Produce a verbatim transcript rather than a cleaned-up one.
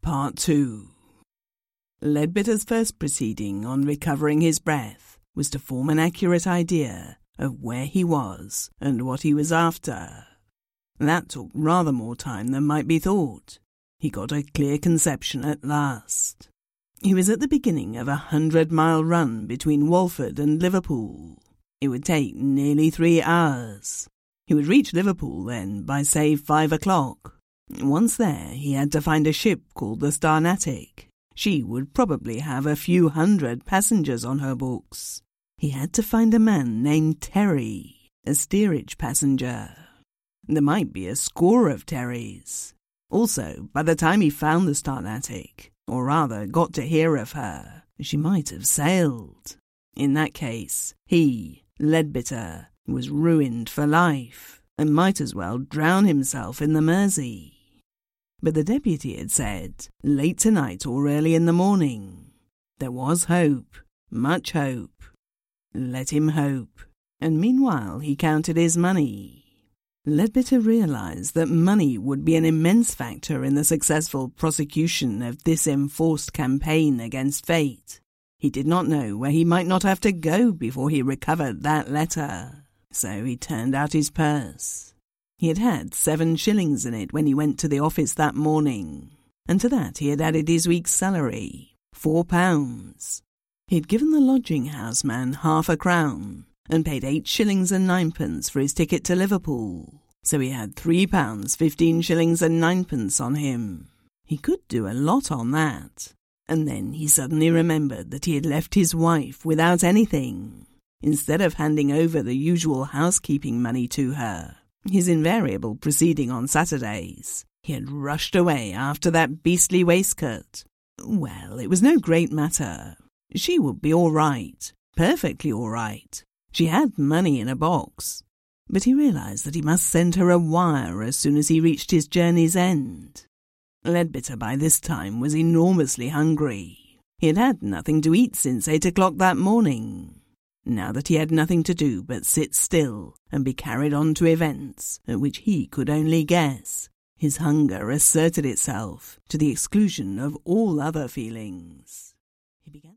Part two. Leadbitter's first proceeding on recovering his breath was to form an accurate idea of where he was and what he was after. That took rather more time than might be thought. He got a clear conception at last. He was at the beginning of a hundred-mile run between Walford and Liverpool. It would take nearly three hours. He would reach Liverpool then by, say, five o'clock. Once there, he had to find a ship called the Starnatic. She would probably have a few hundred passengers on her books. He had to find a man named Terry, a steerage passenger. There might be a score of Terrys. Also, by the time he found the Starnatic, or rather got to hear of her, she might have sailed. In that case, he, Leadbitter, was ruined for life, and might as well drown himself in the Mersey. But the deputy had said, late tonight or early in the morning. There was hope, much hope. Let him hope. And meanwhile he counted his money. Leadbitter realized that money would be an immense factor in the successful prosecution of this enforced campaign against fate. He did not know where he might not have to go before he recovered that letter. So he turned out his purse. He had had seven shillings in it when he went to the office that morning, and to that he had added his week's salary, four pounds. He had given the lodging-house man half a crown, and paid eight shillings and ninepence for his ticket to Liverpool, so he had three pounds fifteen shillings and ninepence on him. He could do a lot on that, and then he suddenly remembered that he had left his wife without anything. Instead of handing over the usual housekeeping money to her, his invariable proceeding on Saturdays, he had rushed away after that beastly waistcoat. Well, it was no great matter. She would be all right, perfectly all right. She had money in a box. But he realized that he must send her a wire as soon as he reached his journey's end. Leadbitter by this time was enormously hungry. He had had nothing to eat since eight o'clock that morning. Now that he had nothing to do but sit still and be carried on to events at which he could only guess, his hunger asserted itself to the exclusion of all other feelings. He began